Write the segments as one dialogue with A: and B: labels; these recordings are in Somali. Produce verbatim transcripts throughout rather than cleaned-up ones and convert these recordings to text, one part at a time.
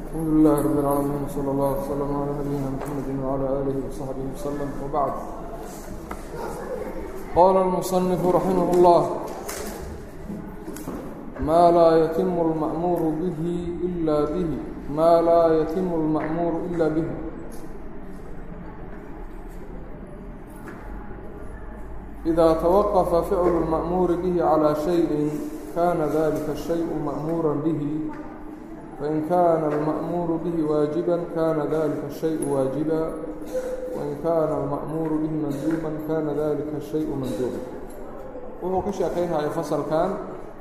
A: الحمد لله رب العالمين وصلى الله وسلم على نبينا محمد وعلى آله وصحبه وسلم وبعد. قال المصنف رحمه الله: ما لا يتم المأمور به إلا به ما لا يتم المأمور إلا به. إذا توقف فعل المأمور به على شيء كان ذلك الشيء مأمورا به، وإن كان المأمور به واجبا كان ذلك الشيء واجبا، وإن كان المأمور به مندوبا كان ذلك الشيء مندوبا. wuxuu ka sheekaynayaa fasalkan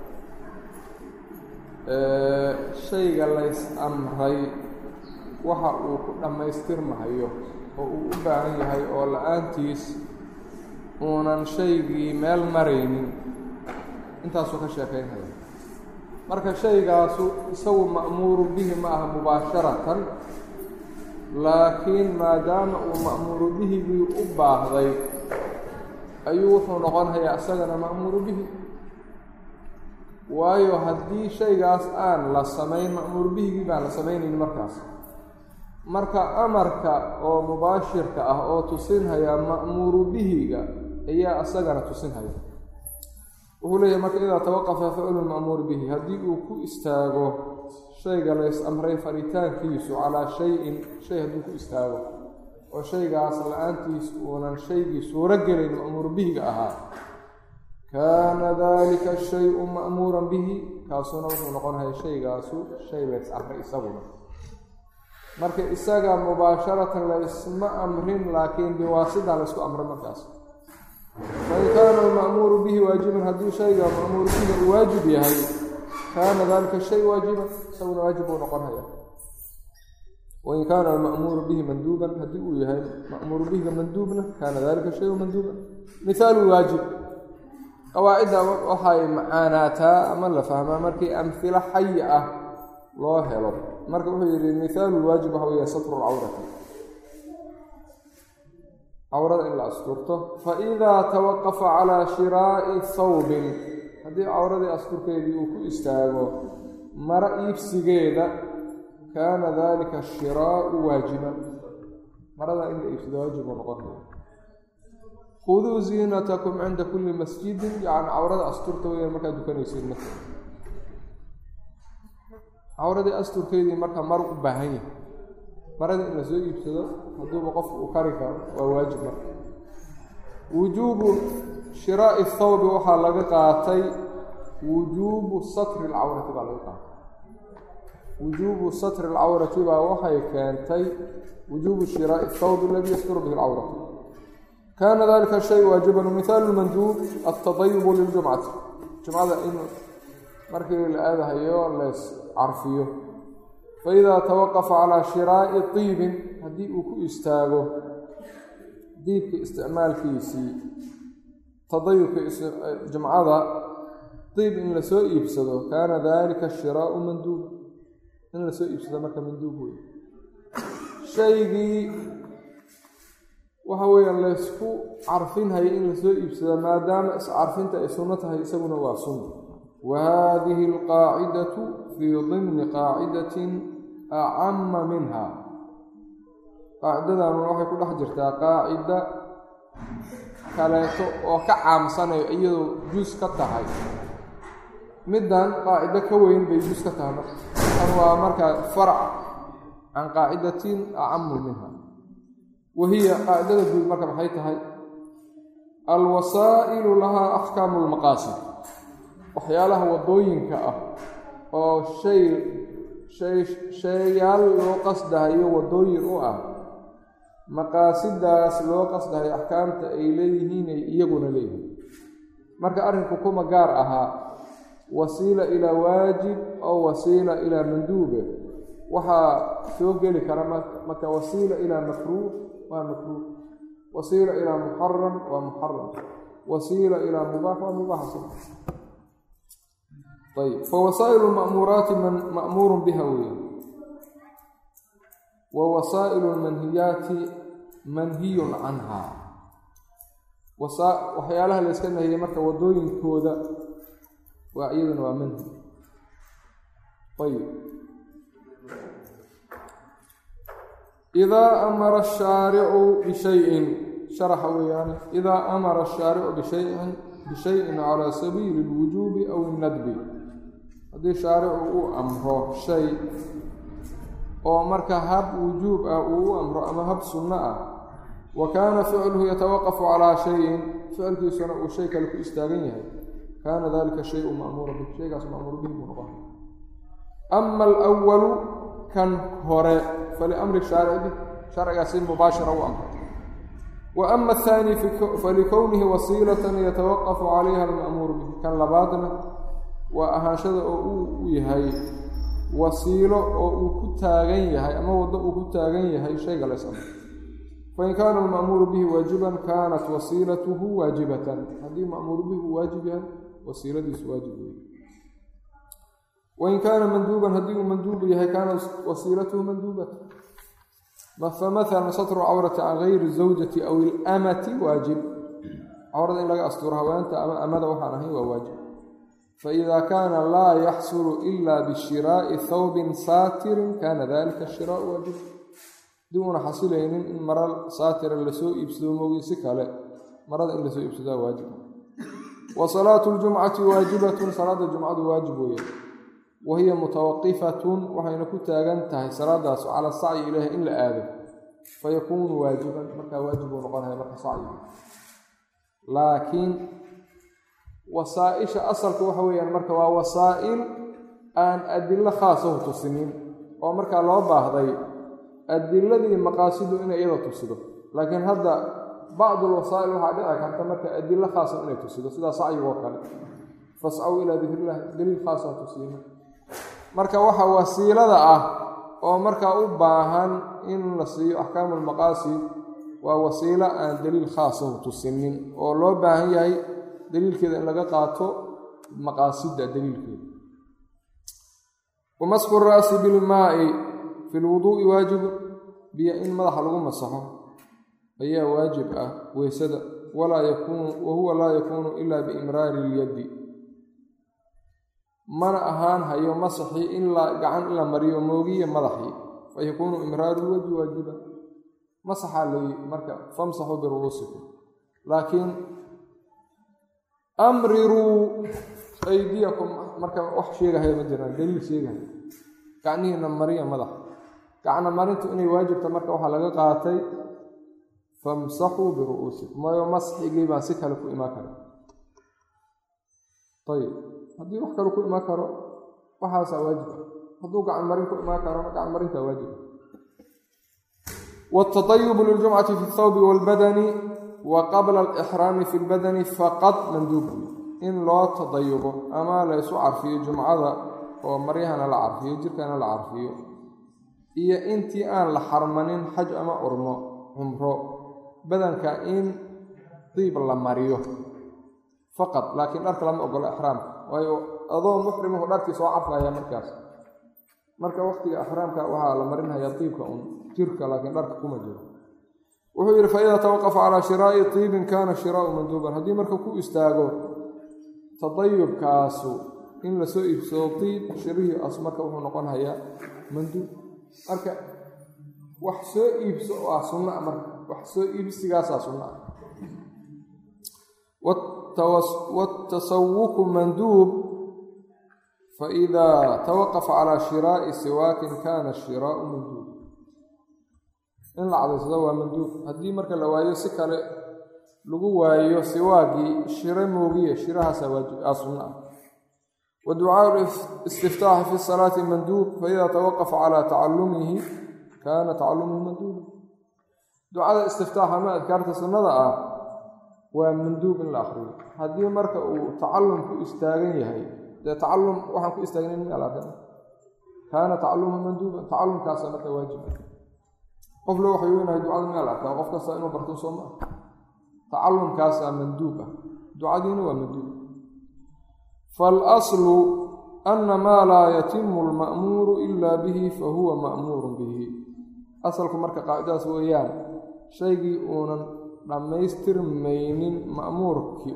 A: shayga lays amray waxa uu ku dhammaystirmahayo oo uu u baahan yahay oo la-aantiis uunan shaygii meel maraynin, intaasuu ka sheekaynaya. marka shaygaasu isagu ma'muuru bihi ma aha mubaasharatan, laakiin maadaama uu ma'muuru bihigii u baahday ayuu wuxuu noqonayaa isagana ma'muuru bihi. waayo haddii shaygaas aan la samayn ma'muuru bihigii baan la samaynayn markaas. marka amarka oo mubaashirka ah oo tusinhaya ma'muuru bihiga ayaa isagana tusinhaya. wuxuu leeyahay marka idaa tawaqafa ficlu lma'muur bihi, haddii uu ku istaago shayga lays amray faritaankiisu calaa shay-in shay hadduu ku istaago oo shaygaas la-aantiis uunan shaygii suuro gelayn ma'muur bihiga ahaa, kaana dalika shay-u ma'muuran bihi, kaasuna wuxuu noqonaya shaygaasu shay lays amray isaguna. marka isaga mubaasharatan laysma amrin, laakiin biwaasida laysku amray markaas. fain kaana alma'muuru bihi waajiban, haddii shayga ma'muuru bihiga uu waajib yahay kaana dalika shay waajiban, isaguna waajib buu noqonaya. wain kaana alma'muuru bihi manduuban, haddii uu yahay ma'muuru bihiga manduubna kaana dalika shayu manduuban. mihaalu waajib, qawaacidda waxay macaanaataa ama la fahmaa markii amhilo xayi ah loo helo. marka wuxuu yidhi mihaalu lwaajib waxa weeye satru lcawrati, cawrada in la asturto. faidaa tawaqafa calaa shiraa'i thawbin, haddii cawradii asturkeedii uu ku istaago maro iibsigeeda, kaana dalika shiraa'u waajiban, marada in la iibsado waajib uu noqonaya. khuduu ziinatakum cinda kulli masjidin, yacni cawrada asturta weya markaad dukanaysid. marka cawradii asturkeedii marka mar u baahan yahay, marada in la soo iibsado hadduuba qofku uu kari karo waa waajib. marka wujuubu shiraa'i thawbi waxaa laga qaatay wujuubu satri lcawrati baa laga qaatay. wujuubu satri lcawrati baa waxay keentay wujuubu shiraa'i thawbi aladii yasturu bihi lcawrati, kaana dalika shay waajiban. mihaalu lmanduub altadayubu liljumcati, jumcada in markii la aadahayo leys carfiyo. faidaa tawaqafa calaa shiraa'i tiibin, haddii uu ku istaago diibka isticmaalkiisii, tadayubka jumcada diib in lasoo iibsado, kaana dalika shiraa'u manduub, in lasoo iibsado marka manduub wey. shaygii waxa weeya laysku carfinhaya in lasoo iibsado, maadaama iscarfinta ay sunno tahay, isaguna waa sunna. wa haadihi alqaacidatu fii dimni qaacidatin acama minha, qaacidadan waxay ku dhex jirtaa qaacida kaleeto oo ka caamsanayo iyadoo jus ka tahay middan qaacido ka weyn bay jus ka tahay. marka tan waa markaa farac can qaacidatin acamu minha. wahiya qaacidada guud marka maxay tahay? alwasaa'ilu lahaa axkaamu lmaqaasid, waxyaalaha wadooyinka ah oo shay shay shayaal loo qasdahayo wadooyin u ah, maqaasidaas loo qasdahayo axkaamta ay leeyihiin ay iyaguna leeyihiin. marka arrinku kuma gaar ahaa wasiila ilaa waajib oo wasiila ilaa manduube, waxaa soo geli kara marka wasiila ilaa makruuh waa makruuh, wasiila ilaa muxaram waa muxaram, wasiila ilaa mubaax waa mubaax. ayb fawasaa'ilu lma'muuraati ma'muurun biha weya, wa wasaa'ilu lmanhiyaati manhiyun canhaa. waxyaalaha la yska nahiyey marka wadooyinkooda waa iyaduna waa manhi. ayb إذا أمر الشارع بشيء شرح ويانه إذا أمر الشارع بشيء بشيء على سبيل الوجوب أو الندب هذا الشارع أمره شيء أو مرك هب وجوب أو أمر أما هب سنة وكان فعله يتوقف على شيء فعل في سنة شيء كالك استاغنيه كان ذلك الشيء مأمور به شيء مأمور به منقه أما الأول كان هراء فلأمر الشارع به شرع يصير مباشرة وأمر وأما الثاني فلكونه وسيلة يتوقف عليها المأمور به كان لبادنا وأهانشد أو يهي وسيلة أو كتاغن يهي أما وضع كتاغن يهي شيء ليس أمر فإن كان المأمور به واجبا كانت وسيلته واجبة هذه مأمور به واجبا وسيلته واجبة وإن كان مندوبا هذه مندوب يهي كانت وسيلته مندوبة فمثلا ستر عورة عن غير الزوجة أو الأمة واجب عورة إن لك أسترها وأنت أمد وحانه وواجب فإذا كان لا يحصل إلا بشراء ثوب ساتر كان ذلك الشراء واجب دون حصلين إن مرة ساتر لسوء يبسدو موغي سكالة مرة إن لسوء يبسدو واجب وصلاة الجمعة واجبة صلاة الجمعة واجب وهي متوقفة وحين كنت أغنتها صلاة على السعي إليها إلا آذن فيكون واجبا مركا واجب ونقلها مركا سعي لكن وسائش أصل كوحويا مركا ووسائل أن أدلة خاصة تصنين ومركا الله باهضي أدلة ذي مقاصد إن إذا تصده لكن هذا بعض الوسائل وحدها كانت مركا أدلة خاصة إن تصده سيدا سعي وقال فاسعوا إلى ذكر الله دليل خاصة تصنين marka waxa wasiilada ah oo marka u baahan in la siiyo ahkaamul maqasid waa wasiila aan daliil khaas ah tusinin oo loo baahan yahay daliilkeeda in laga qaato maqaasida daliilkeeda ومسح الراس بالماء في الوضوء واجب بأن مدح lagu masaxo ayaa waajib ah weesada wala yakun وهو لا يكون إلا بإمرار اليد من أهان هيو مسحي إلا قعن إلا مريو موغي مدحي فيكون إمرار الوجه واجبا مسح لي مركا فامسحوا برؤوسكم لكن أمرروا أيديكم مركا وحشيغا هي مجرى دليل شيغا كعني إن مريا مدح كعنا مرنت إني واجب تمركا وحا لغا قاتي فامسحوا برؤوسكم ما يوم مسحي جيبا سكا لكم إماكا طيب haddii wax kale ku imaan karo waxaas waajib hadduu gacan marin ku imaan karo gacan marinta waajib والتطيب للجمعة في الثوب والبدن وقبل الإحرام في البدن فقط مندوب إن لا تطيب أما ليس عرفي جمعة ومريهنا العرفي جركنا العرفي هي أنت آن لحرمانين حج أما أرمى عمره بدن كائن طيب الله مريو فقط لكن أرك لم أقول إحرام waayo adoo muxrim oo dharkii soo carfaya markaas marka waqtiga ihraamka waxa la marinaya tiibka un jirka laakiin dharka kuma jiro wuxuu yiri fa ida tawaqafa ala shira'i tiibin kana shira'u manduban hadii marka ku istaago tadayyub kaasu in la soo iibsado tiib shirihi asmarka wuxuu noqonayaa mandub marka wax soo iibso waa sunna marka wax soo iibsigaas sunna والتسوق مندوب فإذا توقف على شراء سواك كان الشراء مندوب إن العضي صدوى مندوب هدي مركا لوايو سكالي لغو وايو سواكي شراء موغية شراها سواجي أصنع ودعاء الاستفتاح في الصلاة مندوب فإذا توقف على تعلمه كان تعلمه مندوب دعاء الاستفتاح ما أذكرت سنة ومندوب الآخر هذه مركة وتعلم كو استاغن يحيى ده تعلم waxaan ku istaagnayn alaabada kana تعلم مندوب تعلم kaasa marka waajib qof loo waxay inay ducada meel ah qof kasta inuu barto soo ma تعلم kaasa مندوب ducadiina waa مندوب فالاصل ان ما لا يتم المأمور الا به فهو مأمور به اصلku marka qaacadaas weeyaan shaygii uunan dhamaystirmaynin ma'muurki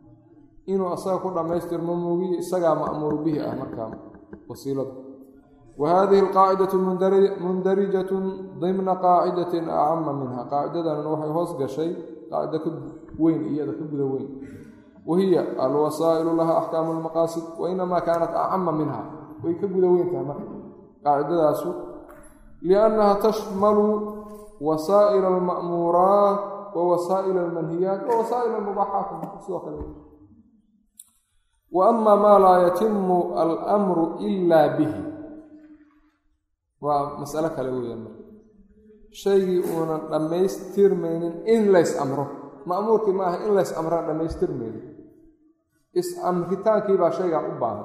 A: inuu asaga ku dhamaystirmo moogi isaga ma'muur bihi ah markaa wasiilada وهذه القاعدة مندرجة ضمن قاعدة أعم منها قاعدة نوحي هوسق شيء قاعدة وين إيادة كبدا وين وهي الوسائل لها أحكام المقاصد وإنما كانت أعم منها وهي كبدا وين تهمها قاعدة سوء لأنها تشمل وسائل المأمورات ووسائل المنهيات ووسائل المباحات وأما ما لا يتم الأمر إلا به ومسألة كالوية شيء لما يستر من إن ليس أمره مأمور كما إن ليس أمره لما يستر من إس أمرتان كيبا شيء أباه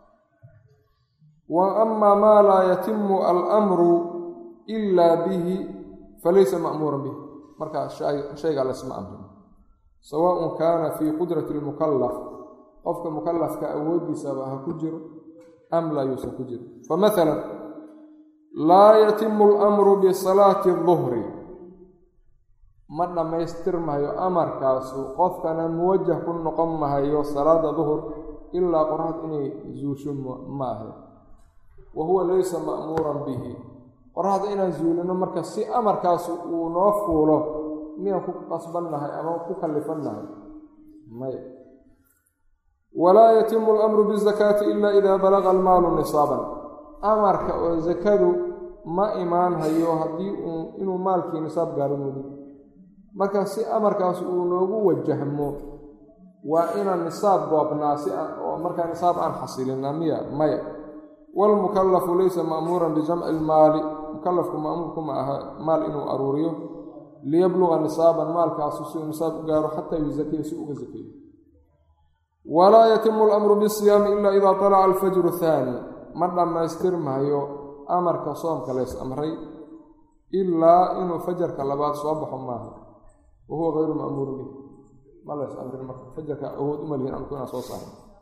A: وأما ما لا يتم الأمر إلا به فليس مأمورا به مركا شيء على اسم أمر سواء كان في قدرة المكلف قفك مكلف كأودي سبها كجر أم لا يوسف كجر فمثلا لا يتم الأمر بصلاة الظهر مرنا ما يسترمها يو أمر كاسو قفك موجه كن نقمها يو صلاة الظهر إلا قرأت إني زوش ماه وهو ليس مأمورا به قرأت إنا زولنا مركا سي أمر كاسو ونوفوله مين كوك قصبنها أما كوك اللفنها ما ولا يتم الأمر بالزكاة إلا إذا بلغ المال نصابا أمرك وزكاة ما إيمان هيو هدي إنه مالك نصاب قارنوني مركا سي أمرك سؤولوه وجهمه وإن النصاب بابناسي ومركا نصاب عن حصيلنا مية مية والمكلف ليس مأمورا بجمع المال مكلفكم مأموركم مال إنه أروريه ليبلغ نصابا مال كاسوسي نصاب قارو حتى يزكي سوء زكي ولا يتم الأمر بالصيام إلا إذا طلع الفجر الثاني مرة ما يسترمها يو أمر كصوم كليس أمري إلا إنه فجر كلبات صباح معه وهو غير مأمور به ما ليس أمر فجر كأهود أملين أن يكون صوصا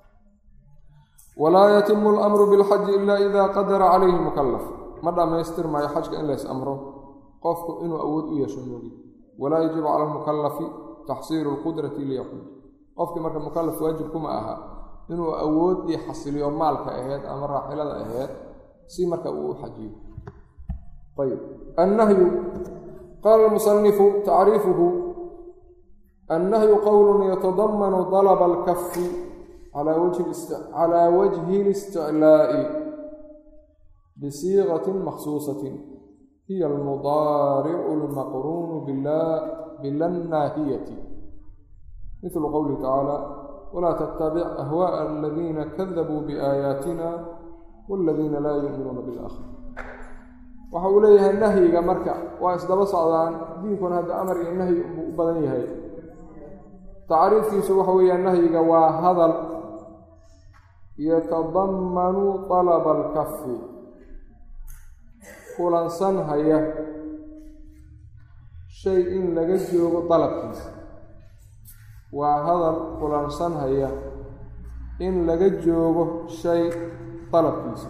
A: ولا يتم الأمر بالحج إلا إذا قدر عليه المكلف مرة ما يسترمها يحج كإن ليس أمره قفك إنه أود يشمله ولا يجب على المكلف تحصيل القدرة ليقول qofkii marka mukallaf waajib kuma aha inuu awoodii xasiliyo maalka aheed ama raaxilada aheed si marka uu xajiyo طيب النهي قال المصنف تعريفه النهي قول يتضمن طلب الكف على وجه الاست... على وجه الاستعلاء بصيغة مخصوصة هي المضارع المقرون بالله بالناهية مثل قوله تعالى ولا تتبع أهواء الذين كذبوا بآياتنا والذين لا يؤمنون بالآخرة وحوليها النهي مركع وأسدب صعدان دينكم هذا أمر النهي بدنيه تعريف في سوحوية النهي وهذا يتضمن طلب الكف خلصا هي شيء لجزء طلب وهذا خلصان هي إن لجوجه شيء طلب كيس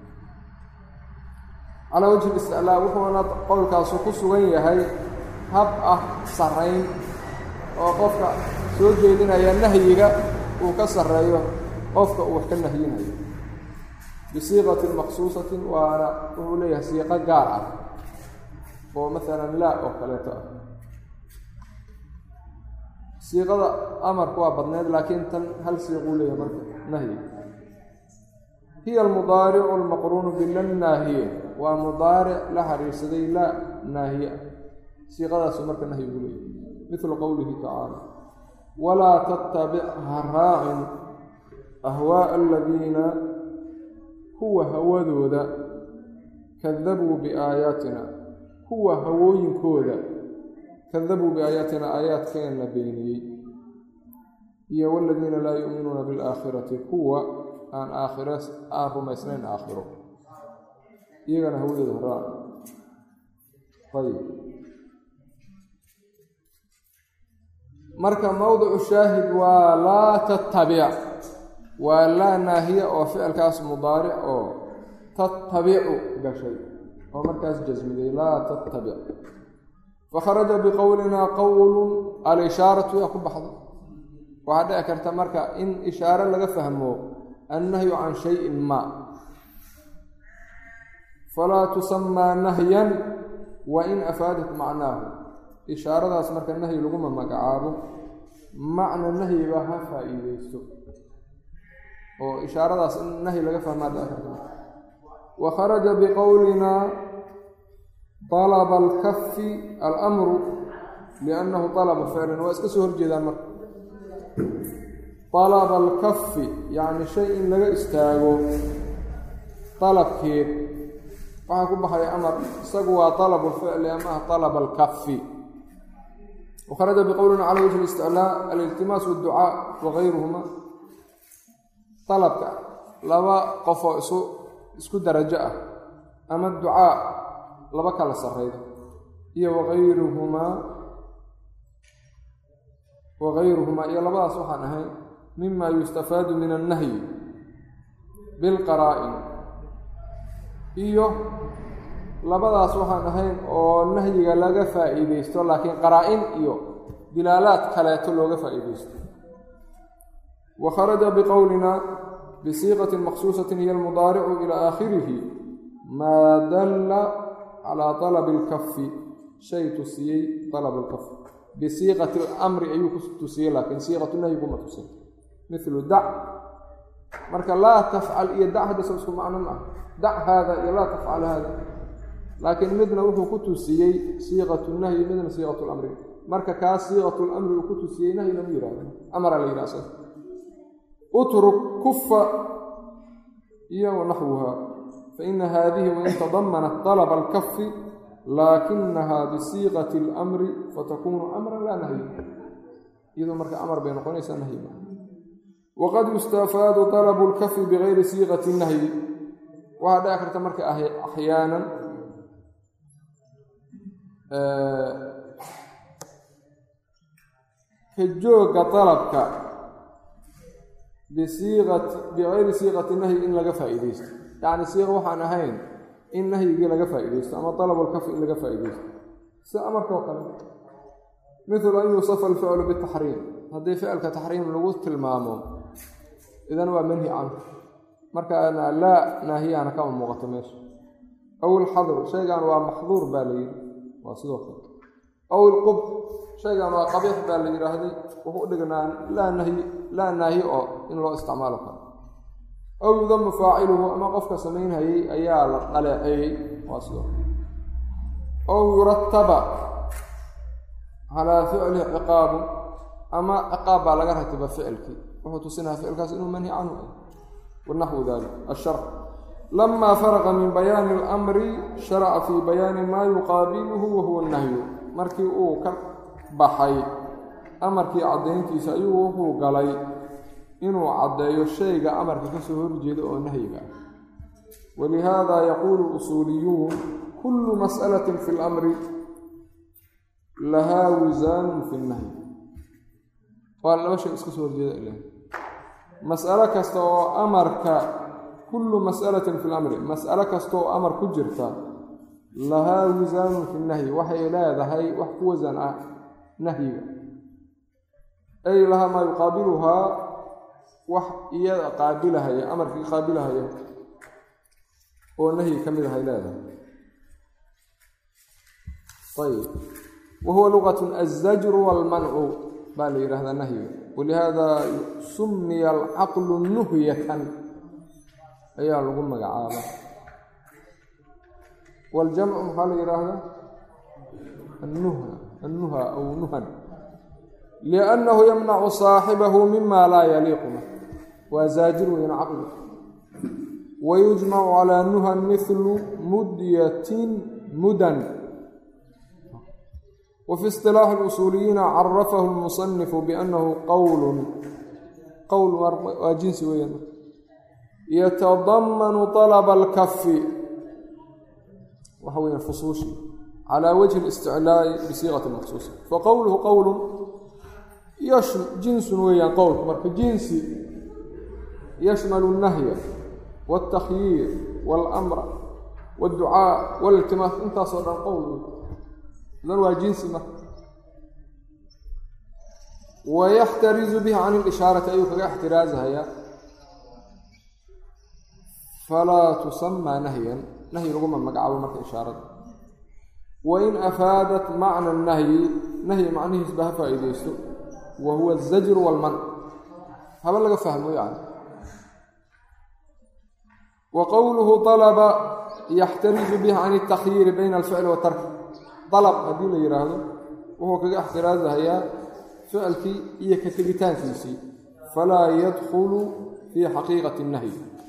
A: على وجه الاستعلاء وحنا قول كاسو كسوغن هي هب سرين oo qofka soo jeedinaya nahyiga uu ka sareeyo qofka uu wax ka nahyinayo bisiiqatin maqsuusatin wa ana uu leeyahay siiqa gaar ah oo mesela la oo kaleeto siiqada amarku waa badneed laakiin tan hal siiqo leeyahay marka nahyi hiya al-mudari' al-maqrun bil-nahiy wa mudari' la hariisaday la nahiya siiqadaas marka nahyi leeyahay مثل قوله تعالى ولا تتبع هراع أهواء الذين هو هوذوذا كذبوا بآياتنا هو هوين كوذا كذبوا بآياتنا آيات كان نبيني هي والذين لا يؤمنون بالآخرة هو عن آخرة آخر مسنين آخره يغنى هوذا هراع طيب marka mawducu shaahid waa laa tattabic waa laa naahiya oo ficilkaas mudaaric oo tattabicu gashay oo markaas jasmiday laa tattabic fakharaja biqowlinaa qowlun al-ishaaratu yaa ku baxda waxaa dhici karta marka in ishaaro laga fahmo annahyu can shayin ma falaa tusamaa nahyan wain afaadat macnaahu ishaaradaas marka nahyi laguma magacaabo macna nahyiba ha faa-iideysto oo ishaaradaas in nahyi laga fahmaa daakirta wa kharaja biqowlinaa talaba alkafi alamru liannahu talabu ficlan waa iska soo horjeedaan marka talaba alkafi yacni shay in laga istaago dalabkeed waxaa ku baxaya amar isagu waa talabu lficli ama ah talaba alkafi wakharaja biqowlina cala wajhi listiclaa aliltimaas waadducaa wagayruhuma dalabka laba qofoo isu isku darajo ah ama ducaa laba kala sarreyda iyo wagayruhumaa wagayruhumaa iyo labadaas waxaan ahayn mima yustafaadu min annahyi bilqaraa'in iyo labadaas waxaan ahayn oo nahyiga laga faa'iideysto laakiin qaraa-in iyo dilaalaad kaleeto looga faa'iideysto wa kharaja biqowlina bisiiqatin maksuusatin hiya almudaaricu ilaa aakhirihi maa dalla calaa talabi alkafi shay tusiyey talabu lkafi bisiiqati alamri ayuu ku tusiyey laakiin siiqatu nahyi kuma tusin mithlu dac marka laa tafcal iyo dac haddasa isku macno ma ah dac haada iyo laa tafcal haada laakiin midna wuxuu ku tusiyey siiqatu nahyi midna siiqatu lamri marka kaas siiqatu lamri uu ku tusiyey nahyi lama yihahdo amara la yidhahsa utruk kufa iyo wanaxwuha faina haadihi wain tadamanat talaba alkafi laakinaha bisiiqati اlamri fatakunu amran laa nahyi iyadoo marka amar bay noqonaysaa nahyi waqad yustafaadu talabu lkafi bigayri siiqati nahyi waxaa dhici karta marka axyaanan ka jooga dalabka bisiiqati bigayri siiqati nahyi in laga faa'iideysto yacni siiqa waxaan ahayn in nahyigii laga faa'iideysto ama dalabulkafi in laga faa'iideysto sida amarkao kale mithlu an yuusafa alficlu bitaxriim haddii ficilka taxriim lagu tilmaamo idan waa manhi canhu markaana laa naahiyana kama muuqato meesha aw ilxadr shaygan waa maxduur baa la yidhi waa sidoo kale aw ilqub shaygan waa qabiix baa la yidhaahday wuxuu u dhignaa laa nahyi laa naahi oo in loo isticmaalo karo aw yudamu faaciluhu ama qofka samaynhayay ayaa la dhaleeceeyey waa sidoo kale aw yurataba calaa ficli ciqaabu ama ciqaab baa laga ratiba ficilkii wuxuu tusinaha ficilkaas inuu manhi canhu ah wanaxwu dalik ashar lamaa faraqa min bayaani alamri sharaca fii bayaani maa yuqaabiluhu wahuwa nahyu markii uu ka baxay amarkii caddayntiisa ayuu wuxuu galay inuu caddeeyo shayga amarka ka soo horjeeda oo nahyiga ah walihaada yaquulu usuuliyuun kullu mas'alatin fi lamri lahaa wisaanun fi nnahyi waa laba shay iska soo horjeeda ilah mas'alo kasta oo amarka kullu mas'alatin fi lamri mas'alo kasta oo amar ku jirta lahaa wisaanun fi nnahyi waxay leedahay wax ku wasan ah nahyiga ay lahaa maa yuqaabiluhaa wax iyada qaabilahaya amarkii qaabilahaya oo nahyi ka mid ahay leedahay ayb wahuwa luqatun azajru walmancu baa la yidhahdaa nahyiga walihaada sumiya alcaqlu nuhyatan ayaa lagu magacaaba waljamcu maxaa la yidhaahdaa annuha annuha aw nuhan liannahu yamnacu saaxibahu mima laa yaliiqu bih waa zaajir weyna caqli wayujmacu calaa nuhan mithlu mudyatin mudan وفي اصطلاح الأصوليين عرفه المصنف بأنه قول قول وجنس وين يتضمن طلب الكف وهو الفصوص على وجه الاستعلاء بصيغة مخصوصة فقوله قول يشمل جنس وين قول مرك جنسي يشمل النهي والتخيير والأمر والدعاء والالتماس انت صدر قول dan waa jinsi marka wayaxtarizu bihi can ilishaarati ayuu kaga ixtiraazahayaa falaa tusamaa nahyan nahyi laguma magacaabo marka ishaarada. wain afaadat macna nahyi nahyi macnihiisba ha faa'iidaysto wa huwa azajru walman haba laga fahmo yani. wa qowluhu dalaba yaxtarizu bihi can اtakyiiri bayna alficli watarki. dalab haddii la yidhaahdo wuxuu kaga ixtiraazahayaa ficilkii iyo ka tegitaankiisii, falaa yadkhulu fii xaqiiqati nahyi.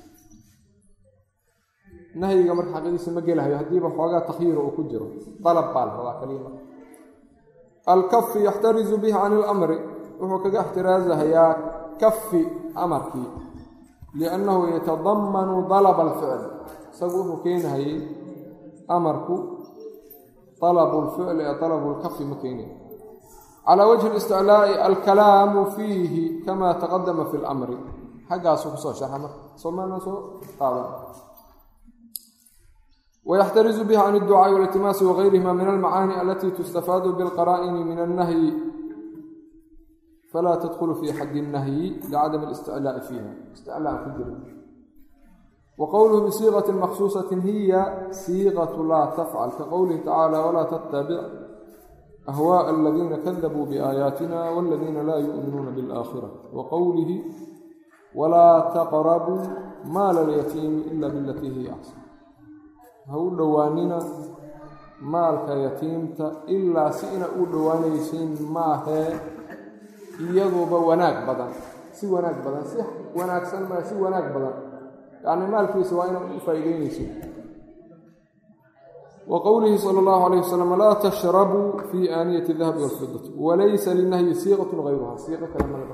A: nahyiga marka xaqiiqiisa ma gelahayo haddiiba xoogaa takhyiira uu ku jiro, dalab baa la rabaa kaliima. alkafi yaxtarizu bihi can ilamri wuxuu kaga ixtiraazahayaa kafi amarkii, liannahu yatadamanu dalaba alficl. isagu wuxuu keenahayay amarku dalabu lficli ee dalabu lkafi ma keenayo. calaa wajhi listiclaa'i alkalaamu fiihi kama taqadama fi lamri. xaggaasuu kusoo sharxa marka soomaalina soo qaadan. ويxtariز bه can الducاaءi واlاltimaasi وغayrihima min almacaani alati tustafaadu bاlqara'ini min الnahyi falaa tadkulu fi xadi الnahyi licadam الاsticlaaءi fiiha isticlaa ku jira. وqowluhu bisiiqaةi maksuusaةi hiya siiqaة laa tafcal kaqowlihi tacaalى walaa tttabic ahwaaءa aladiina kadabuu biaayaatina wاladiina laa yuؤminuuna bاlآakhirة. وqowlihi walaa taqrabuu maala اlyatiimi ila bilatii hiya axsan. ha u dhowaanina maalka yatiimta ilaa si ina u dhowaanaysiin maahee iyaduuba wanaag badan, si wanaag badan, si wanaagsan maa si wanaag badan, yacni maalkiisa waa ina u faa'iideynaysiin. wa qowlihi sala allahu calayh wasalam laa tashrabuu fii aaniyati dahabi walfidati walaysa linahyi siiqatun gayruha. siiqo kale malaga.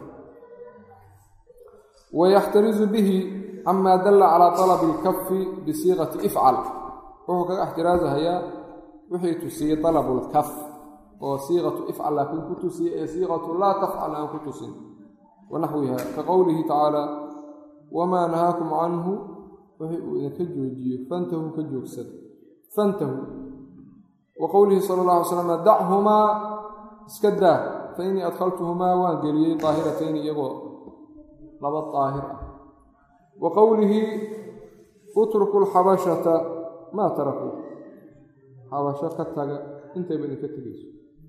A: wayaxtarizu bihi camaa dalla calaa talabi alkafi bisiiqati ifcal. wuxuu kaga ixtiraazahayaa wixii tusiyey dalabu lkaf oo siiqatu ifcal laakiin ku tusiyey ee siiqatu laa tafcal aan ku tusin, wanaxwiha ka qowlihi tacaala wamaa nahaakum canhu wixii uu idinka joojiyo fantahuu ka joogsada fantahuu. wa qowlihi sala allah alay slam dachumaa iska daa fa innii adkhaltuhumaa waan geliyey daahiratayni iyagoo laba daahir ah. wa qowlihi utruku lxabashata maa tarakuu xabasho ka taga intayba idinka tegayso.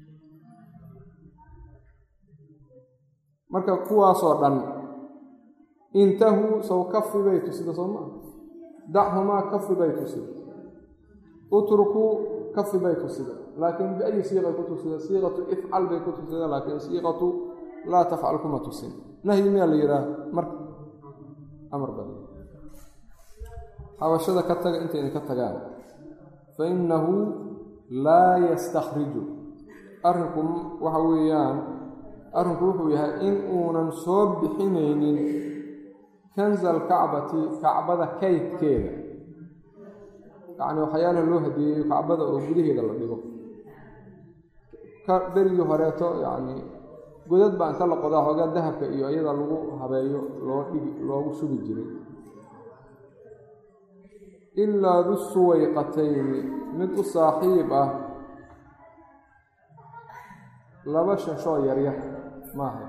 A: marka kuwaasoo dhan intahuu sow kafi bay tusida soo maa, dachumaa kafi bay tusida, utrukuu kafi bay tusida, laakiin biayi siiqay ku tusida? siiqatu ifcal bay ku tusida, laakiin siiqatu laa tafcal kuma tusin. nahyi miyaa la yidhaah marka amar badan. xabashada ka taga intay idinka tagaan fa innahu laa yastakhriju. arrinku waxa weeyaan arrinku wuxuu yahay in uunan soo bixinaynin kanza alkacbati kacbada kaydkeeda, yacni waxyaalaha loo hadiyeeyo kacbada oo gudaheeda la dhigo. ka berigii horeeto yacni godad baa inta la qodaa xoogaa dahabka iyo iyada lagu habeeyo loo dhigi loogu shugi jiray. ilaa du suwayqatayni mid u saaxiib ah laba shanshoo yaryar maaha.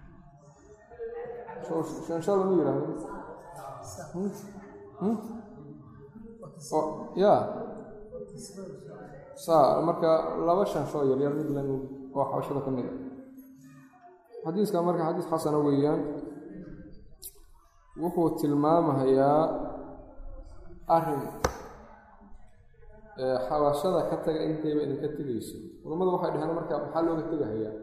A: shanshada ma yidhaahdo ya saa marka laba shanshoo yaryar mid la oo xabashada ka mid a. xadiiska marka xadiis xasana weeyaan. wuxuu tilmaamahayaa arrin xabashada ka taga intayba idinka tegayso. culammadu waxay dhaheen marka maxaa looga tegahayaa?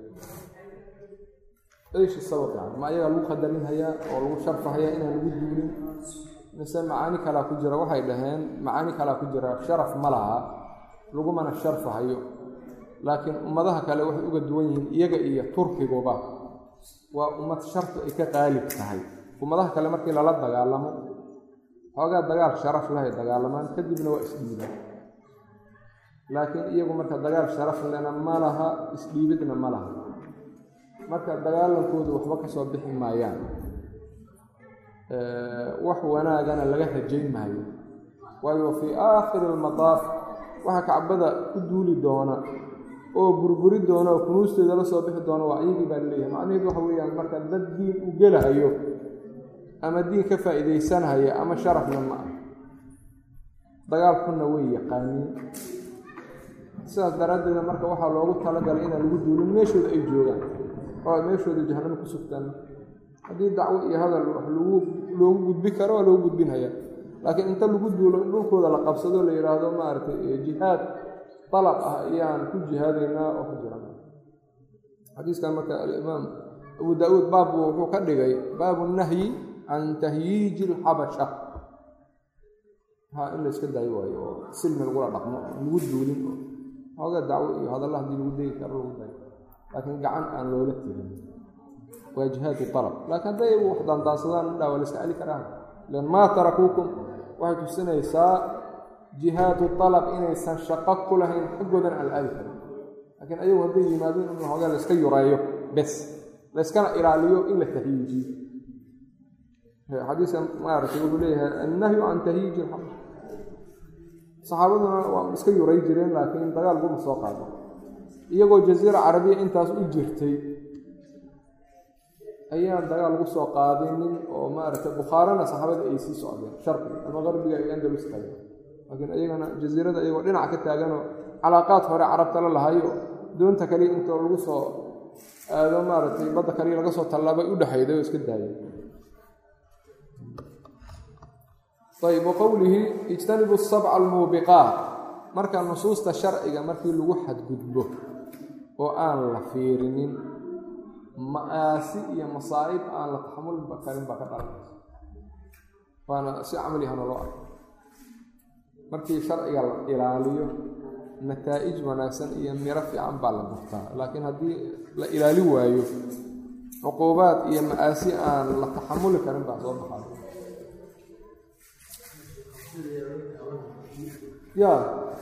A: eyshi sabab yani ma ayagaa lagu qadarinhayaa oo lagu sharfahayaa inaan lagu duulin, mise macaani kalaa ku jira? waxay dhaheen macaani kalaa ku jira, sharaf ma laha, lagumana sharfahayo. laakiin ummadaha kale waxay uga duwan yihiin iyaga iyo turkiguba waa ummad sharfi ay ka qaalib tahay. ummadaha kale markii lala dagaalamo xoogaa dagaal sharaf lahay dagaalamaan, kadibna waa isdhiibaan. laakiin iyagu marka dagaal sharaf lena ma laha, isdhiibidna ma laha. marka dagaalankoodu waxba ka soo bixi maayaan, wax wanaagana laga rajayn maayo. waayo fii aakhiri almadaaf waxa kacbada ku duuli doona oo burburi doona oo kunuusteeda la soo bixi doona waa iyagii baa laleeyahay. macnaheedu waxa weeyaan marka dad diin u gelahayo ama diin ka faa'iidaysanhaya ama sharafna ma ah. dagaalkuna way yaqaaniin sidaas daraaddeeda marka waxaa loogu talagalay inaan lagu duulin meeshooda ay joogaan oo ay meeshooda jahannamo ku sugtaan haddii dacwo iyo hadal wax lagu loogu gudbi karo waa loogu gudbinhayaa laakiin inta lagu duulo in dhulkooda la qabsado la yidhaahdo maaragtay jihaad dalab ah ayaan ku jihaadaynaa oo ku jira xadiiskan marka alimaam abu daauud baabku wuxuu ka dhigay baabu nahyi can tahyiiji alxabasha ha in la iska daayo waayo oo silmi lagula dhaqmo lagu duulin oo hooga dacwo iyo hadalla haddii lagu degi karo lagu dayo laakiin gacan aan loola tirin waa jihaadu dalab laakiin hadday wax daandaansadaan midhaa waa la iska celi karaa lan maa tarakuukum waxay tusinaysaa jihaadu dalab inaysan shaqo ku lahayn xaggoodan aan la aadi karin laakiin ayagu hadday yimaadeen in hoogaa la iska yureeyo bes la iskana ilaaliyo in la tahyiijiyo xadiiskan maaragtay wuxuu leeyahay annahyu can tahyiiji alxabasha saxaabaduna waa iska yuray jireen laakiin dagaal guma soo qaado iyagoo jaziira carabiya intaas u jirtay ayaan dagaal lagu soo qaadinin oo maaragtay bukhaarana saxaabada ay sii socdeen sharqi ama qarbiga ay andalus taageen laakiin iyagana jaziirada iyagoo dhinac ka taaganoo calaaqaad hore carabta la lahayo doonta kaliya intoo lagu soo aado maaragtay badda kaliya laga soo tallaabay u dhexayday oo iska daayay ayb waqowlihi ijtanibu sabca almuubiqaat marka nusuusta sharciga markii lagu xadgudbo oo aan la fiirinin ma'aasi iyo masaa'ib aan la taxamulba karin baa ka dhalanaysa waana si camali ahna loo arko markii sharciga la ilaaliyo nataa'ij wanaagsan iyo miro fiican baa la gurtaa laakiin haddii la ilaali waayo cuquubaad iyo ma'aasi aan la taxamuli karin baa soo baxayo ya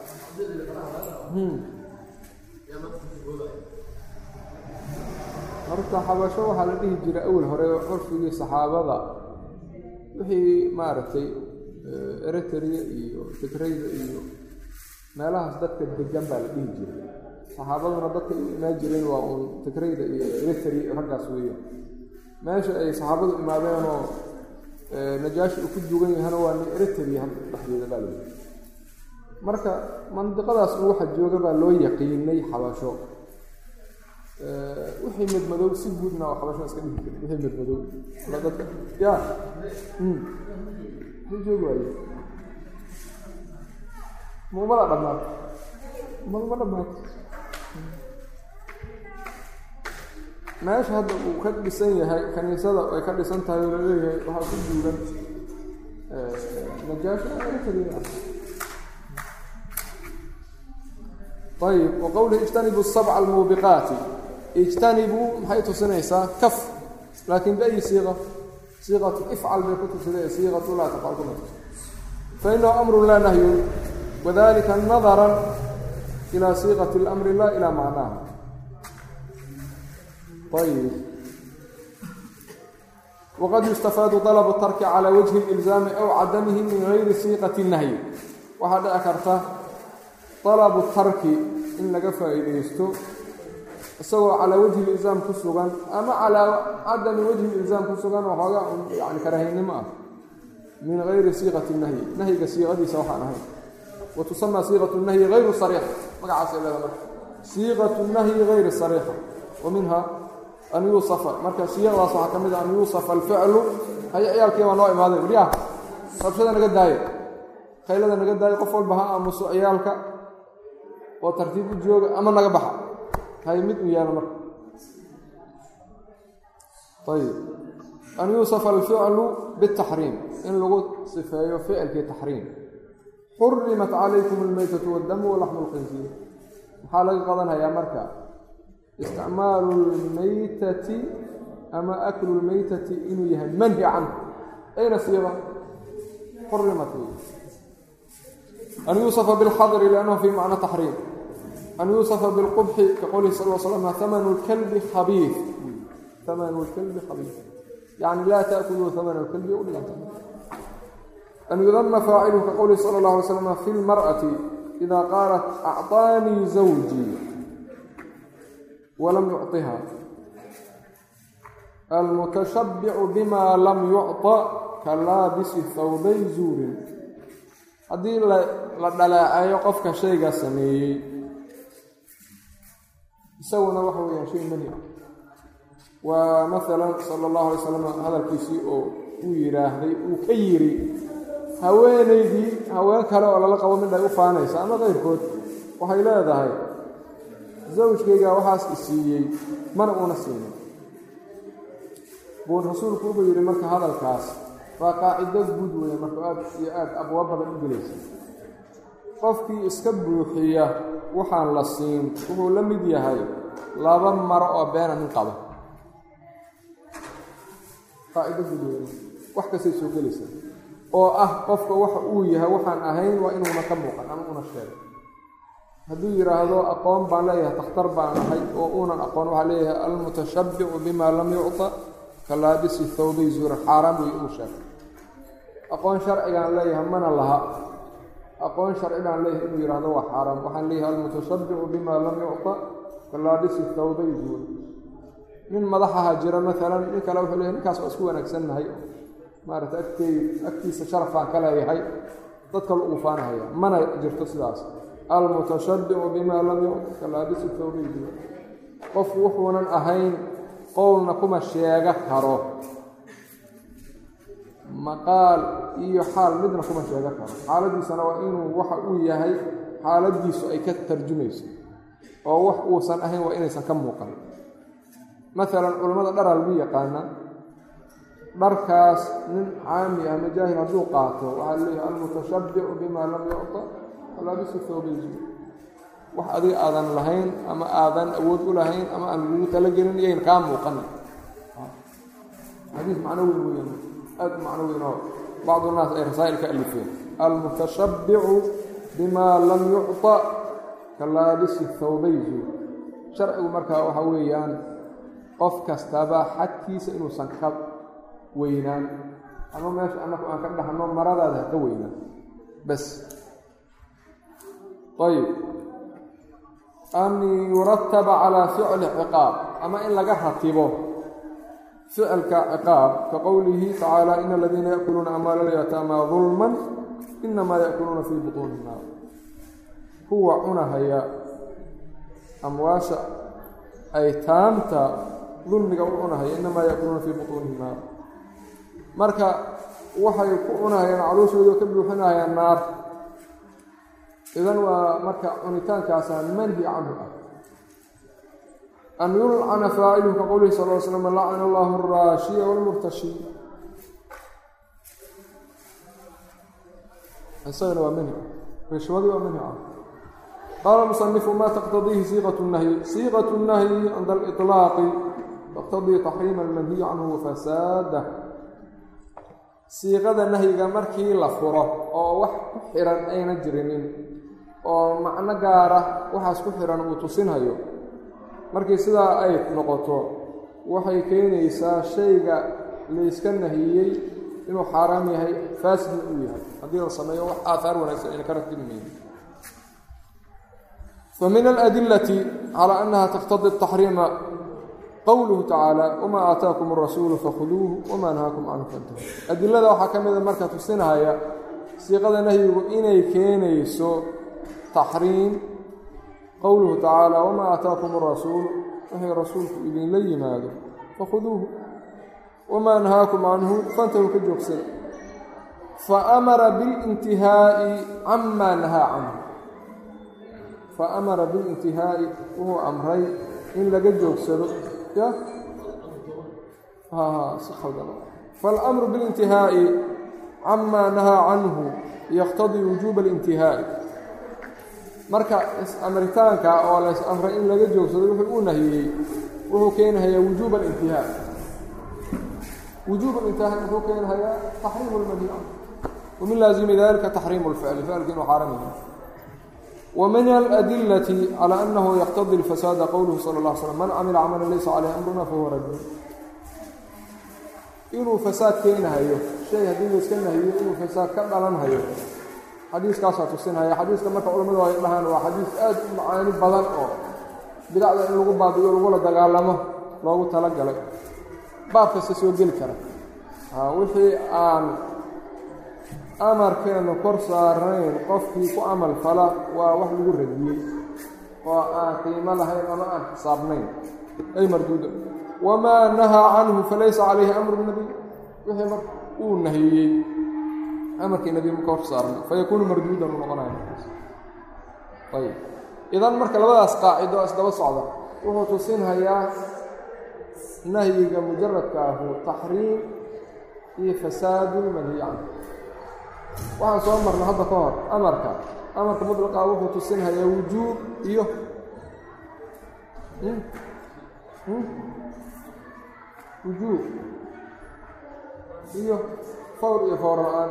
A: horta xabasho waxaa la dhihi jiray awal hore curfigii saxaabada wixii maaragtay eritrea iyo tigrayda iyo meelahaas dadka degan baa la dhihi jiray saxaabaduna dadka u imaan jireen waa uun tigrayda iyo eritrea iyo raggaas weeya meesha ay saxaabadu imaadeenoo najaashi uu ku dugan yahana waa nin eritrea dhexdeeda baa la yidhi marka mandiqadaas waxa jooga baa loo yaqiinay xabasho wixii madmadow si guudna waa xabasho iska dhihi jiray wixii madmadow la dadka ya maxay joogi waaye mumada dhammaad mama dhammaad meesha hadda uu ka dhisan yahay kaniisada ay ka dhisan tahay oo laleeyahay waxaa ku duugan najaashi eritrea ayb waqowlihi ijtanibuu sabca almuubiqaati ijtanibuu maxay tusinaysaa kaf laakiin biayi siiqa siiqatu ifcal bay ku tusiday siiqatu laa tafcal kuma tusi fainahu amrun laa nahyun wadalika nadaran ilaa siiqati اlamri laa ilaa macnaaha ayb waqad yustafaadu dalabu tarki calaa wajhi اlilzaami aw cadamihi min gayri siiqati nahyi waxaa dhici karta dalabu tarki in laga faa'iidaysto isagoo calaa wajhi ilzaam ku sugan ama calaa cadami wajhi ilzaam ku sugan oo xoogaa un yani karaahiynimo ah min gayri siiqati nahyi nahyiga siiqadiisa waxaan ahayn wa tusamaa siiqatu nahyi gayru sariixa magacaasay leeda marka siiqatu nahyi gayri sariixa wa minha an yuusafa marka siiqadaas waxaa ka mid ah an yuusafa alficlu haya ciyaalkii baa noo imaaday waryaha rabshada naga daayo khaylada naga daayo qof walba ha aamuso ciyaalka oo tartiib u jooga ama naga baxa hay mid u yaalo marka ayb an yuusafa alficlu bitaxriim in lagu sifeeyo ficilkii taxriim xurimat calaykum almaytatu waddamu walaxmu lkhinsiir maxaa laga qadanhayaa marka isticmaalu lmaytati ama aklu lmaytati inuu yahay manhi canhu ayna siiba xurimat an yuusafa bilxadri liannahu fii macna taxriim an yuusafa bilqubxi kaqowlihi sal l slm hamanu lkalbi khabiif hamanu lkalbi khabiif yani laa taأkuluu hamana lkalbi u dhiganta an yudama faaciluhu kaqowlihi sala اllah alay slam fi lmar'ati ida qaalat acطaanii zawjii walam yucطiha almutashabbicu bima lam yucطa ka laabisi thawbay zuurin haddii la dhalaacayo qofka shaygaa sameeyey isaguna waxa weeyaan shay mani ah waa maalan sala allahu alay slam hadalkiisii oo uu yidhaahday uu ka yidhi haweenaydii haween kale oo lala qabo midhay u faanaysa ama qayrkood waxay leedahay zawjkaygaa waxaas i siiyey mana uuna siinin buu rasuulku wuxuu yidhi marka hadalkaas waa qaacido guud weeye marka aad iyo aad abwaab badan u gelaysa qofkii iska buuxiya waxaan la siin wuxuu la mid yahay laba maro oo beena nin qaba qaacido guud weeye wax kastay soo gelaysa oo ah qofka waxa uu yahay waxaan ahayn waa inuuna ka muuqan ama una sheego hadduu yidhaahdo aqoon baan leeyahay takhtar baan ahay oo uunan aqoon waxaa leeyahay almutashabbicu bimaa lam yucta kalaabisi thawbay zuura xaaraan wey uu sheegay aqoon sharcigaan leeyahay mana laha aqoon sharci baan leeyahay inuu yidhaahdo waa xaaraan waxaan leeyahay almutashabbicu bimaa lam yucta kalaabisi thawbay zuura nin madaxaha jira maalan nin kale wuxuu leeyahay ninkaas waa isku wanaagsannahay maaragtay agtay agtiisa sharafaan ka leeyahay dadka lagu faanahaya mana jirto sidaas almutashabbicu bimaa lam yucta kalaabisi thawbay zuura qofku wuxuunan ahayn qowlna kuma sheega karo maqaal iyo xaal midna kuma sheega karo xaaladiisana waa inuu waxa uu yahay xaaladiisu ay ka tarjumayso oo wax uusan ahayn waa inaysan ka muuqan maalan culammada dharaa lagu yaqaana dharkaas nin caami ah majaahil hadduu qaato waxaa leeyahay almutashabbicu bimaa lam yucta alaabisu thawbayzu wax adiga aadan lahayn ama aadan awood u lahayn ama aan lagugu talagelin iyayn kaa muuqan xadiis macno weyn weeyaan aad u macno weyn oo bacdu naas ay rasaa'il ka alifeen almutashabbicu bimaa lam yucta kalaabisi thawbayzu sharcigu markaa waxa weeyaan qof kastaba xadkiisa inuusan ka weynaan ama meesha annaku aan ka dhahno maradaada ha ka weynaan bas ayib an yurataba calaa ficli ciqaab ama in laga ratibo ficilka ciqaab ka qowlihi tacaala ina aladiina yaakuluuna amwaala alyataamaa dulman inamaa yaakuluuna fii butuuni naar kuwa cunahaya amwaasha aytaamta dulmiga u cunahaya inamaa yaakuluuna fii butuunihi naar marka waxay ku cunahayaan calooshooda ka buuxinahayaan naar idan waa marka cunitaankaasaa manhi canhu ah an yulcana faaciluhu ka qowlihi sal l slam lacana allahu araashiya waalmurtashi isagana waa manhi rishwadii waa manhi canhu qaala musanifu ma taqtadiihi siiqat nahyi siiqat nahyi cinda aliطlaaqi taqtadii taxriima almanhiyi canhu wafasaadah siiqada nahyiga markii la furo oo wax ku xiran ayna jirinin oo macno gaara waxaas ku xiran uu tusinhayo markii sidaa ay noqoto waxay keenaysaa shayga layska nahiyey inuu xaaraam yahay faasidna uu yahay haddii la sameeyo wax aahaar wanaagsan ayna ka ratibmayn fa min aladillati calaa annaha taqtadi taxriima qowluhu tacaala wamaa aataakum arasuulu fakhuduuhu wamaa nahaakum canhu fantahu adilada waxaa ka mida marka tusinahaya siiqada nahyigu inay keenayso taxriim qowluhu tacaala wamaa aataakum arasuulu wixii rasuulku idinla yimaado fakhuduuhu wamaa nahaakum canhu fantahu ka joogsada fa amara bilintihaa'i camaa nahaa canhu fa amara bilintihaa'i wuxuu amray in laga joogsado ya si khaldan faalamru bilintihaa'i camaa nahaa canhu yaqtadii wujuuba alintihaa'i marka is-amritaanka oo la is-amray in laga joogsado wuxuu u nahiyey wuxuu keenahayaa wujuuba alintihaa wujuub alintihaa wuxuu keenahayaa taxriimu lmanhi canhu wamin laazimi dalika taxriimu lficli ficilka inuu xaaram yahay ومن الأدلة على أنه يقتضي الفساد قوله صلى الله عليه وسلم من عمل عملا ليس عليه أمرنا فهو رد إنه فساد كينهايو شيء هدين يسكنهايو إنه فساد كدلنهايو حديث كاسا تسينهايو حديث كما علماء يقولون هو حديث آد معاني بدن أو بدأ أن لغو بعض يقولون دغالمه لغو تلقى باب كسيسو جل كره وحي آن amarkeenu kor saarayn qofkii ku camal fala waa wax lagu radiyey oo aan qiimo lahayn ama aan xisaabnayn ay marduuda wamaa nahaa canhu falaysa calayhi amru nabiy wixii marka uu nahiyey amarkii nabiga ma kor saarnay fayakuunu marduudan u noqonaya markaas ayib idan marka labadaas qaacido isdaba socda wuxuu tusinhayaa nahyiga mujaradka ahu taxriim iyo fasaadu lmanhiy canhu waxaan soo marnay hadda ka hor amarka amarka mudlaqa wuxuu tusinhayaa wujuub iyo wujuub iyo fawr iyo fawr la-aan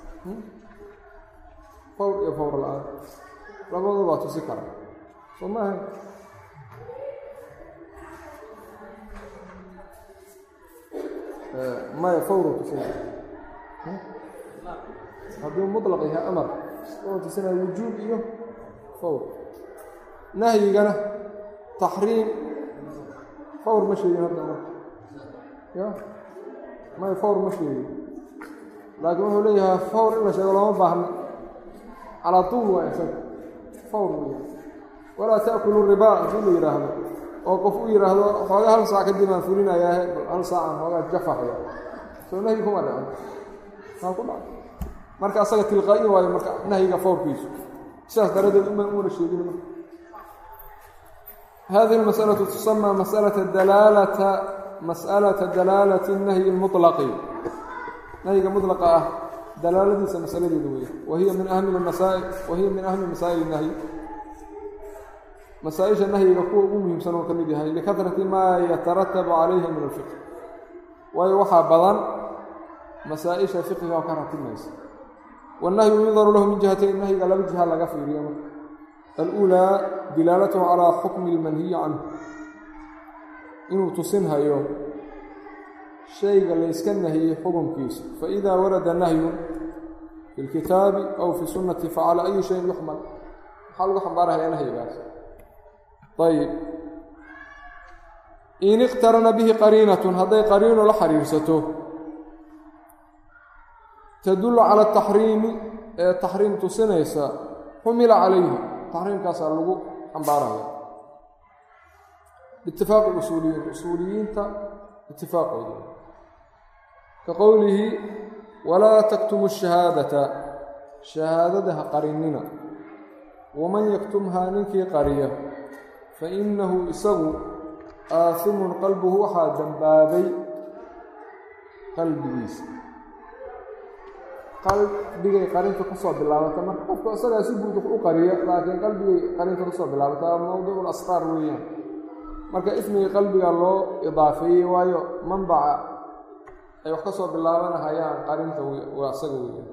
A: fawr iyo fawr la-aan labadu baa tusi kara soo maaha maya fawru tusinaya hadduu mutlaq yahay amar wuxuu tusinaya wujuub iyo fawr nahyigana taxriim fawr ma sheegin hadda marka ya maya fawr ma sheegin laakiin wuxuu leeyahay fawr in la sheego looma baahno calaa tuul waa isaga fawr weya walaa ta'kulu ribaa haddii la yidhaahdo oo qof u yidhaahdo xoogaa hal saac kadib aan fulinayaahe hal saacaan xoogaa jafaxya soo nahyi kuma dhacin maa ku dhacay marka asaga tilqaa'i waayo marka nahyiga fawrkiisu sidaas daradeed uma una sheegin marka hadihi almas'alatu tusamaa mas'alata dalaalata mas'alata dalaalati nahyi lmutlaqi nahyiga mutlaqa ah dalaaladiisa masaladeeda weeye wahiya min ahmi lmasaa'il wahiya min ahmi masaa'il nahyi masaaئisha nahyiga kuwa ugu muhiimsan oo ka mid yahay likahrati maa yataratabu calayha min alfiqh waayo waxaa badan masaa-isha fiqiga oo ka ratimaysa wannahyu yundaru lahu min jihatayn nahyiga laba jiha laga fiiriyo marka aluulaa dilaalatuhu calaa xukmi lmanhiyi canhu inuu tusinhayo shayga layska nahiyey xukunkiisa faidaa warada nahyun fi lkitaabi aw fi sunnati facala ayi shayin yuxmal maxaa lagu xambaarahayaa nahyigaas ayib in iqtarana bihi qariinatun hadday qariino la xiriirsato tadullu cala ataxriimi ee taxriim tusinaysa xumila calayhi taxriimkaasaa lagu xambaaraya biitifaaqi usuuliyiin usuuliyiinta itifaaqooda ka qowlihi walaa taktumu shahaadata shahaadada ha qarinina waman yaktumhaa ninkii qariya fainahu isagu aasimun qalbuhu waxaa dambaabay qalbigiisa qalbigay qarinta kusoo bilaabata marka qofku isagaa si guud wax u qariya laakiin qalbigay qarinta kusoo bilaabata mawduucu lasraar weeyaan marka ismigii qalbiga loo idaafeeyey waayo manbaca ay wax ka soo bilaabanahayaan qarinta waa isaga weeyaan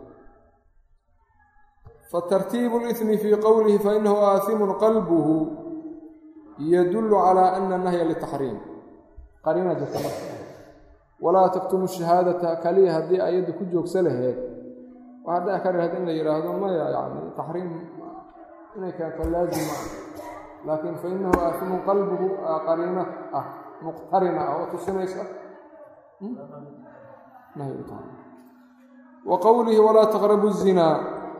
A: fatartiibu lismi fii qowlihi fainahu aasimun qalbuhu yadullu calaa ana nahya litaxriim qariina jirta marka walaa taktumu shahaadata kaliya haddii ayadda ku joogsa laheed waxaa dhici kari lahayd in la yidhaahdo maya yani taxriim inay keento laazima laakiin fa inahu aasimun qalbuhu qariina ah muqtarina ah oo tusinaysa nahyu taxriim wa qowlihi walaa taqrabu zinaa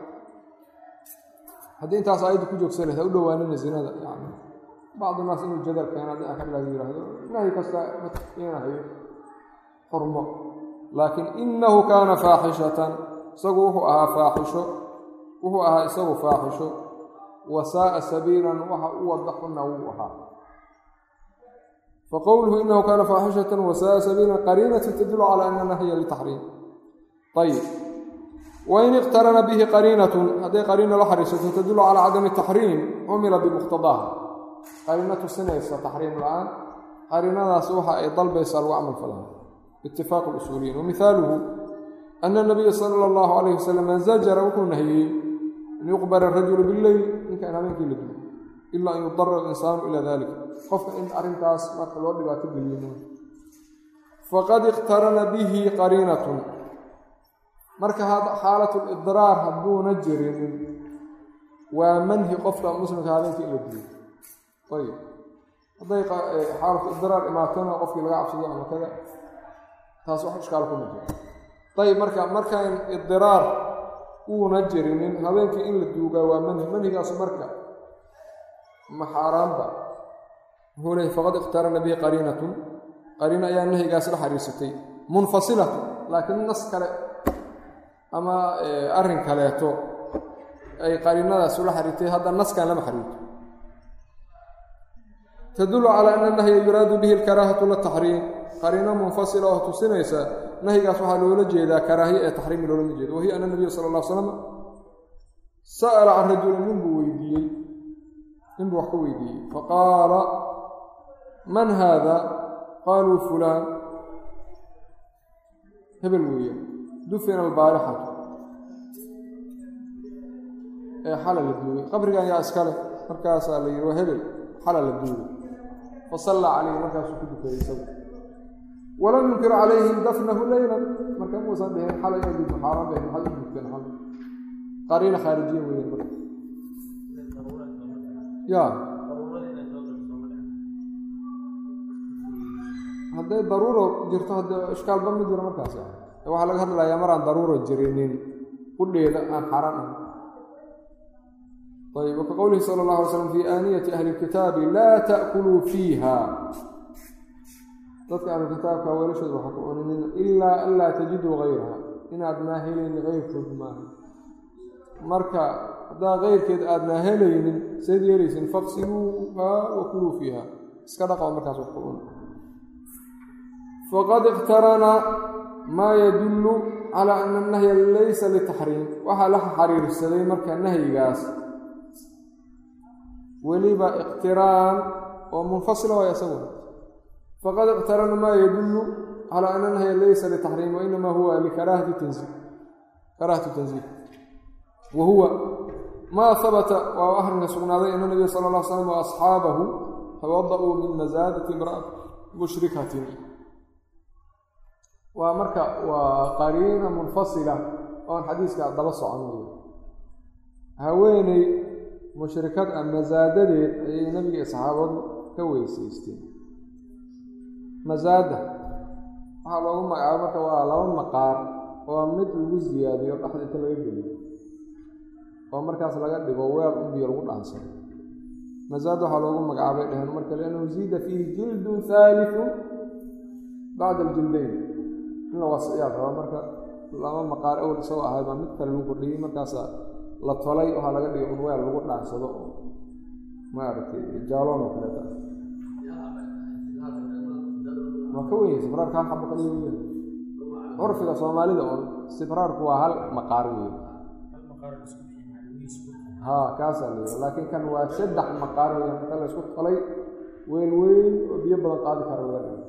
A: haddii intaas ayadda ku joogsa laheed ha u dhowaanina zinada yani bacd naas inuu jadal keena dhici kar laga yihahdo nahyi kasta ma keenahayo xurmo laakiin inahu kaana faaxishatan isagu wuxuu ahaa faaxisho wuxuu ahaa isagu faaxisho wasaa'a sabiilan waxa u wada xunna wuu ahaa faqowluhu inahu kaana faaxishatan wasaa'a sabiilan qariinatu tadullu calaa ana nahya litaxriim ayib wain iqtarana bihi qariinatun hadday qariina la xariirsato tadullu calaa cadami taxriim cumila bimuqtadaaha qariino tusinaysa taxriim la-aan qariinadaas waxa ay dalbaysaa lagu camal falaa biitifaaq lusuuliyiin wamihaaluhu ana nabiya sala allahu calayh wasalam zajara wuxuu nahiyey an yuqbara arajulu bileyl ninka in habeenkii la dulo ilaa an yudara alinsaanu ilaa dalika qofka in arrintaas marka loo dhibaato geliyo faqad iqtarana bihi qariinatun marka xaalatu lidraar hadduuna jirinin waa manhi qofka muslimka habeenkii in la dulo ayb hadday xaalatu idraar imaatona qofkii laga cabsado ama kada taas wax ishkaal kuma jiro ayb marka markaan idiraar uuna jirinin habeenkii in la duugaa waa manhi manhigaasu marka ma xaaraanba wuxuu leeyay faqad ikhtarana bihi qariinatun qariina ayaa nahyigaas la xariirsatay munfasilatu laakiin nas kale ama arrin kaleeto ay qariinadaas ula xariirtay hadda naskan lama xariirto tadullu calaa ana nahya yuraadu bihi alkaraahatu lataxriim qariino munfasila oo tusinaysa nahyigaas waxaa loola jeedaa karaahiye ee taxriimi loolama jeedo wahiya ana nabiya sala alla ly slam sa'ala can rajulin nin buu weydiiyey nin buu wax ka weydiiyey faqaala man haada qaaluu fulaan hebel weeye dufina albaarixatu ee xala la duugay qabrigan yaa iskale markaasaa la yidhi waa hebel xala la duugay fasallaa calayhi markaasuu ku dukaday isagu walam yunkir calayhim dafnahu leylan marka muusan dhihin xala inay duugto xaaraan bay maxaad u duugteen xal qariina khaarijiya weeyeen marka ya hadday daruuro jirto haddee ishkaalba ma jiro markaas waxaa laga hadlayaa maraan daruuro jirinin qudheeda aan xaaraan ahay ayb waka qowlihi sala allahu alay slam fi aaniyati ahli lkitaabi laa ta'kuluu fiiha dadka ahlukitaabka weelashooda waxa ku cuninin ilaa an laa tajiduu gayraha inaadnaa helaynin keyrkood maaha marka haddaa keyrkeed aadnaa helaynin sayd yeelaysin faqsiluuhaa wa kuluu fiiha iska dhaqo markaas wax ku cun faqad iqtarana maa yadullu calaa ana annahya laysa litaxriim waxaa la xariirsaday marka nahyigaas weliba iqtiraan oo munfasila waay isagu faqad iqtarana maa yadullu calaa ana nahya laysa litaxriim wainamaa huwa likaraahati tanziih karaahatu tanziih wa huwa maa habata waa arrinka sugnaaday ana nabiya sala alla ly slam wa asxaabahu tawada-uu min masaadati imra'ati mushrikatin waa marka waa qariina munfasila oon xadiiska daba socon weyo haweeney mushrikad ah masaadadeed ayay nabiga iyo saxaabadu ka weysaysteen masaada waxaa loogu magacaabo marka waa laba maqaar oo mid lagu siyaadiyo dhexda inta laga geliyo oo markaas laga dhigo weel un biyo lagu dhaansado masaada waxaa loogu magacaabay dheheen marka liannahu ziida fiihi jildun haalifu bacda aljildayn in la wasiyaa raba marka laba maqaar awal isagoo ahay baa mid kale lagu kordhiyey markaasaa la tolay waxaa laga dhigay un weel lagu dhaansado oo maaragtay jaaloon oo kaleeta waa ka weyn sibraarka hal xabo kaliya weyn curfiga soomaalida oon sibraarku waa hal maqaar weyn haa kaasaa la yidhi laakiin kan waa saddex maqaar weyn inta la isku tolay weel weyn oo biyo badan qaadi kara laga dhigay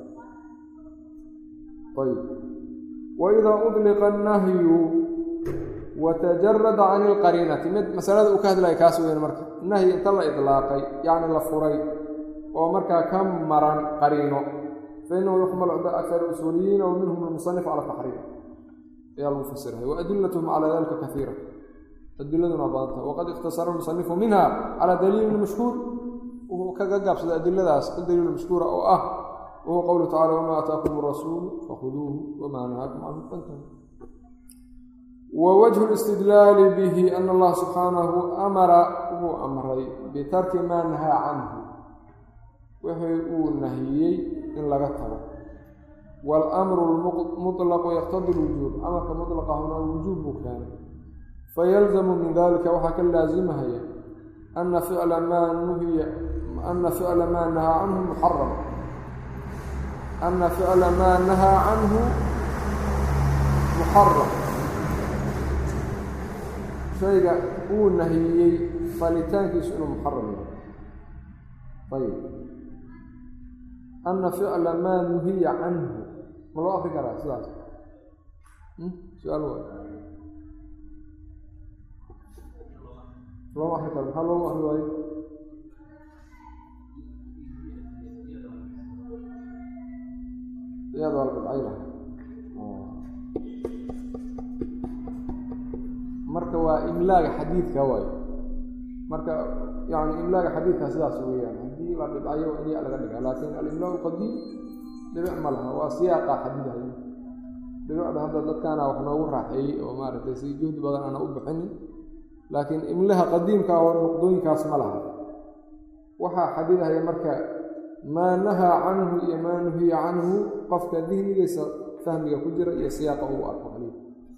A: ayb waidaa udliqa annahyu watajarada can ilqariinati mid masalada uu ka hadlaya kaas weyn marka nahyi inta la idlaaqay yacni la furay oo markaa ka maran qariino fainahu yuxmalu cinda akar usuuliyiina wa minhum almusanif cala taxriim ayaa lagu fasirahay waadilatuhum calaa dalika kaiira adiladuna waa badanta waqad ikhtasara musanifu minha calaa daliilin mashhuur wuxuu kaga gaabsaday adiladaas daliil mashhuura oo ah wahuwa qowluhu tacala wamaa aataakum arasuulu fakhuduuhu wamaa nahaakum canhu fantahuu wwajhu اlistidlaali bihi ana allaha subxaanahu amara wuu amray bitarki maa nahaa canhu wixii uu nahiyey in laga tago waalamru lmuطlaqu yaqtadi lwujuub amarka muطlaqahuna wujuub buu keenay fayalzamu min dalika waxaa ka laasimahaya ana ficla maa nuhiya ana ficla maa nahaa canhu muxaram ana ficla maa nahaa canhu muxaram shayga uu nahiyey falitaankiisu inuu muxaram yahay ayb ana ficla maa nuhiya canhu ma loo akri karaa sidaas su-aal waay looma akri karo maxaa loogu akri waayo iyadoo la dhibcayna marka waa imlaaga xadiidka waayo marka yani imlaaga xadiidka sidaas weeyaan haddii la dhibcayo in ya laga dhiga laakin alimlaa qadiim dhibic ma laha waa siyaaqa xadiidahay dhibicda hadda dadkaana wax noogu raaxeeyey oo maaragtay si juhdi badan aana u bixinin laakiin imlaha qadiimka oo nuqdooyinkaas ma laha waxaa xadidahaya marka maa nahaa canhu iyo maa nuhiya canhu qofka dihnigiisa fahmiga ku jira iyo siyaaqa ugu arko caleyh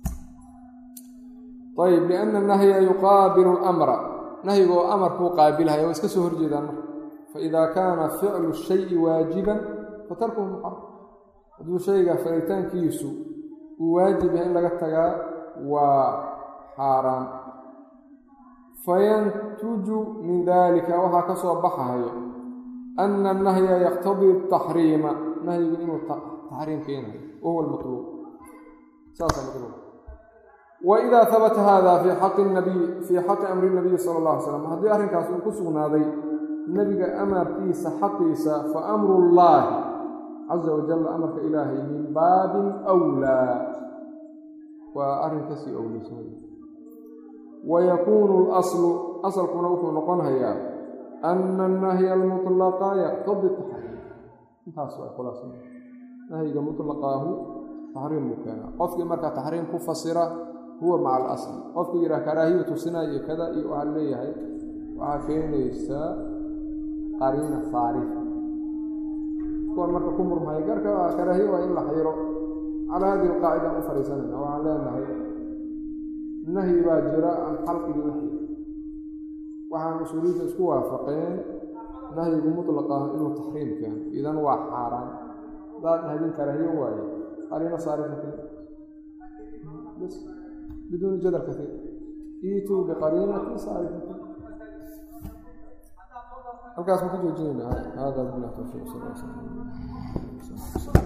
A: ayb lianna nahya yuqaabilu lamra nahyiga oo amarkuu qaabilhaya waa iska soo horjeedaan marka faidaa kaana ficlu shayi waajiban fatarkuhu muxaram hadduu shayga faritaankiisu uu waajib yahay in laga tagaa waa xaaraan fayantuju min dalika waxaa ka soo baxayo ana annahya yaqtadii taxriima nahyigu inuu taxriim keenayo wahuwa almatluub saasa matluub waidaa habata hada fii xaqi nabiy fii xaqi amri nabiyi sala allah alay slam haddii arrinkaas uu ku sugnaaday nebiga amarkiisa xaqiisa fa amru llaahi caza wajalla amarka ilaahay min baabin wlaa waa arrin kasii owleysan wayakuunu laslu asalkuna wuxuu noqonhayaa ana annahya almutlaqa yaqtadi taxriim intaas waa khulaas nahyiga mutlaqaahu taxriim buu keenaa qofkii markaa taxriim ku fasira huwa maca alasl qofkii yidhaha karaahiyu tusinaayo kada iyo waxaa leeyahay waxaa keenaysaa qariina saarifa kuwan marka ku murmaya garka karaahiye waa in la xiro calaa hadihi alqaacida aan u fariisanayna waxaan leenahay nahyi baa jira can xalqi laxyi waxaan usuuliyiinta isku waafaqeen nahyigu mutlaqah inuu taxriim keeno idan waa xaaraan hadaad nahdin karaahiyo waaye qariina saarifa keen bas biduuni jadal katiir iituu biqariinatin saarifatin halkaas ma ku joojinayna hada bilah tawfiiq sal